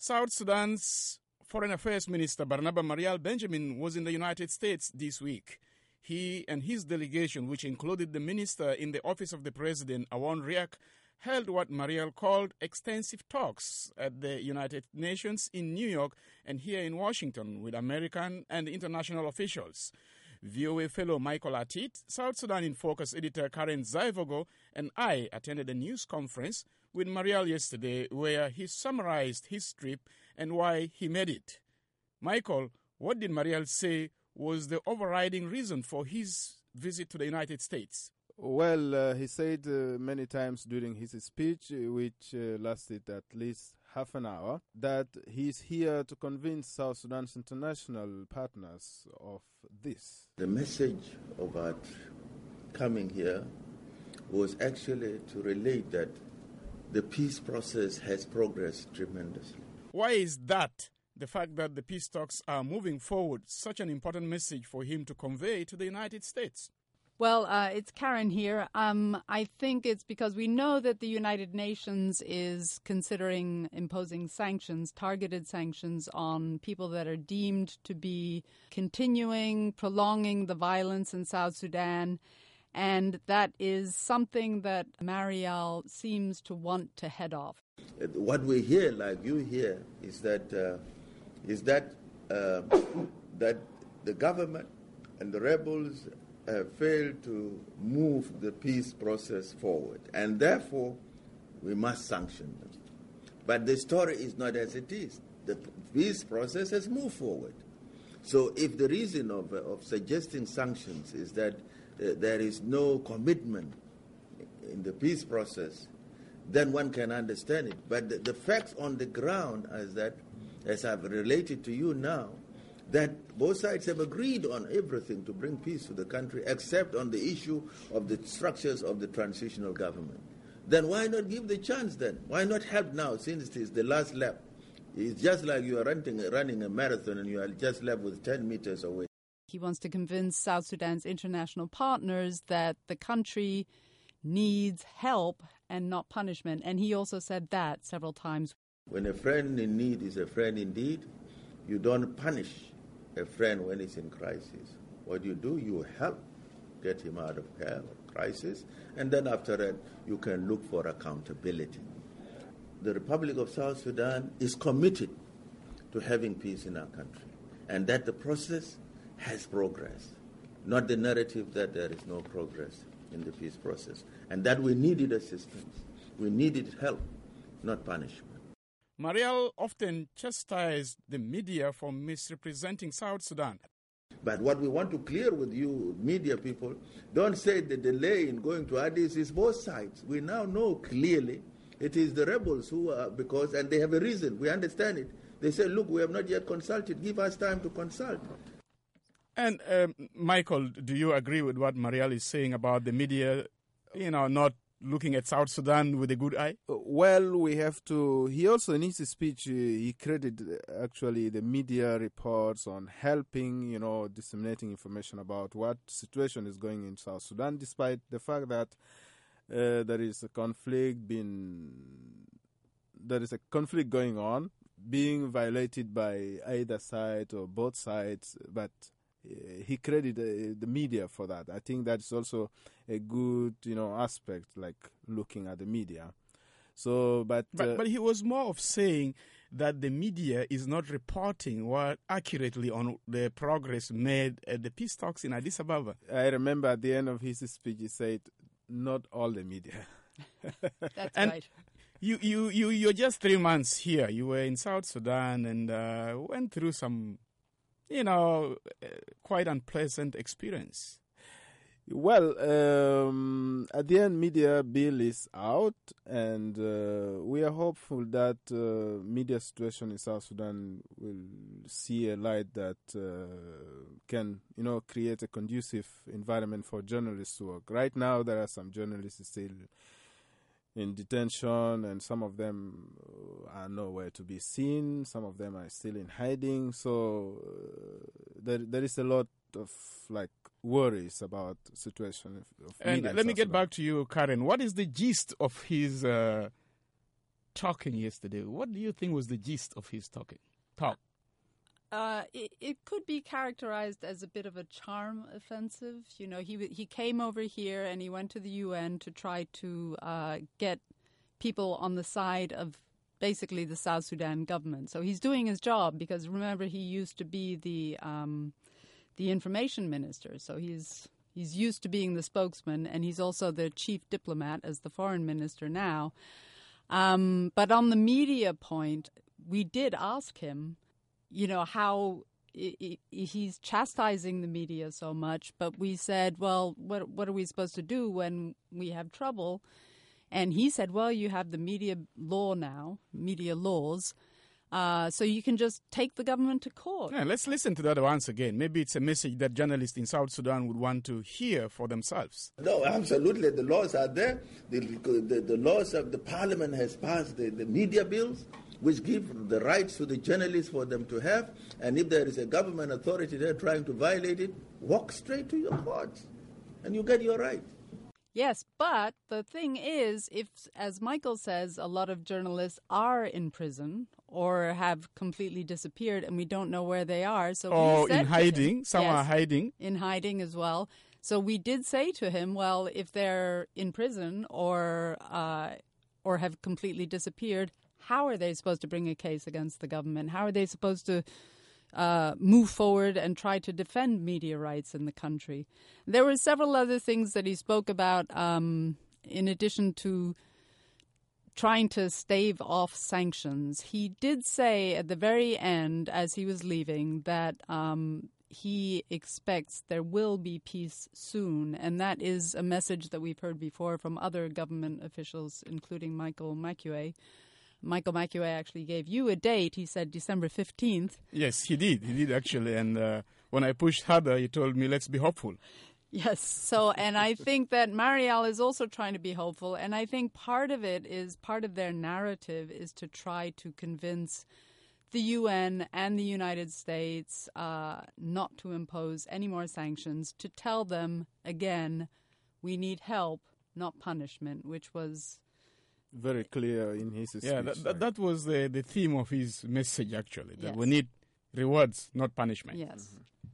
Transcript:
South Sudan's Foreign Affairs Minister Barnaba Marial Benjamin was in the United States this week. He and his delegation, which included the minister in the office of the president, Awon Riek, held what Marial called extensive talks at the United Nations in New York and here in Washington with American and international officials. VOA fellow Michael Atit, South Sudan in Focus editor Karen Zaivogo, and I attended a news conference with Marial yesterday where he summarized his trip and why he made it. Michael, what did Marial say was the overriding reason for his visit to the United States? Well, he said many times during his speech, which lasted at least half an hour, that he's here to convince South Sudan's international partners of this. The message about coming here was actually to relate that the peace process has progressed tremendously. Why is that, the fact that the peace talks are moving forward, such an important message for him to convey to the United States? Well, it's Karen here. I think it's because we know that the United Nations is considering imposing sanctions, targeted sanctions on people that are deemed to be prolonging the violence in South Sudan. And that is something that Marial seems to want to head off. What we hear, like you hear, is that that the government and the rebels have failed to move the peace process forward, and therefore we must sanction them. But the story is not as it is. The peace process has moved forward. So if the reason of suggesting sanctions is that there is no commitment in the peace process, then one can understand it. But the facts on the ground is that, as I've related to you now, that both sides have agreed on everything to bring peace to the country, except on the issue of the structures of the transitional government. Then why not give the chance then? Why not help now, since it is the last lap? It's just like you are running a marathon and you are just left with 10 meters away. He wants to convince South Sudan's international partners that the country needs help and not punishment. And he also said that several times. When a friend in need is a friend indeed, you don't punish a friend when he's in crisis. What you do, you help get him out of crisis, and then after that, you can look for accountability. The Republic of South Sudan is committed to having peace in our country, and that the process has progressed, not the narrative that there is no progress in the peace process, and that we needed assistance, we needed help, not punishment. Marial often chastised the media for misrepresenting South Sudan. But what we want to clear with you, media people, don't say the delay in going to Addis is both sides. We now know clearly it is the rebels who are, and they have a reason, we understand it. They say, look, we have not yet consulted, give us time to consult. And Michael, do you agree with what Marial is saying about the media, not looking at South Sudan with a good eye? Well, we have to. He also, in his speech, he credited actually the media reports on helping, disseminating information about what situation is going in South Sudan, despite the fact that there is a conflict going on, being violated by either side or both sides, but he credited the media for that. I think that's also a good, aspect, like looking at the media. So, but he was more of saying that the media is not reporting accurately on the progress made at the peace talks in Addis Ababa. I remember at the end of his speech, he said, "Not all the media." That's and right. You're just 3 months here. You were in South Sudan and went through some quite unpleasant experience. Well, at the end, media bill is out, and we are hopeful that media situation in South Sudan will see a light that can, create a conducive environment for journalists to work. Right now, there are some journalists still in detention, and some of them are nowhere to be seen. Some of them are still in hiding. So there is a lot of worries about the situation of and media. Let me get back to you, Karen. What is the gist of his talking yesterday. What do you think was the gist of his talk? It could be characterized as a bit of a charm offensive. You know, he came over here and he went to the UN to try to get people on the side of basically the South Sudan government. So he's doing his job because, remember, he used to be the information minister. So he's used to being the spokesman, and he's also the chief diplomat as the foreign minister now. But on the media point, we did ask him, you know, how he's chastising the media so much. But we said, well, what are we supposed to do when we have trouble? And he said, well, you have the media law now, media laws, so you can just take the government to court. Yeah, let's listen to that once again. Maybe it's a message that journalists in South Sudan would want to hear for themselves. No, absolutely. The laws are there. The laws of the parliament has passed the media bills, which give the rights to the journalists for them to have. And if there is a government authority there trying to violate it, walk straight to your courts and you get your right. Yes, but the thing is, if, as Michael says, a lot of journalists are in prison or have completely disappeared and we don't know where they are. So or in hiding. Some are hiding. In hiding as well. So we did say to him, well, if they're in prison or have completely disappeared, how are they supposed to bring a case against the government? How are they supposed to move forward and try to defend media rights in the country? There were several other things that he spoke about in addition to trying to stave off sanctions. He did say at the very end, as he was leaving, that he expects there will be peace soon, and that is a message that we've heard before from other government officials, including Michael Makiwe. Michael Makiwe actually gave you a date. He said December 15th. Yes, he did. He did, actually. And when I pushed harder, he told me, let's be hopeful. Yes. So, and I think that Marielle is also trying to be hopeful. And I think part of their narrative is to try to convince the UN and the United States not to impose any more sanctions, to tell them, again, we need help, not punishment, which was very clear in his speech. Yeah, that was the theme of his message, actually, that yes. we need rewards, not punishment. Yes.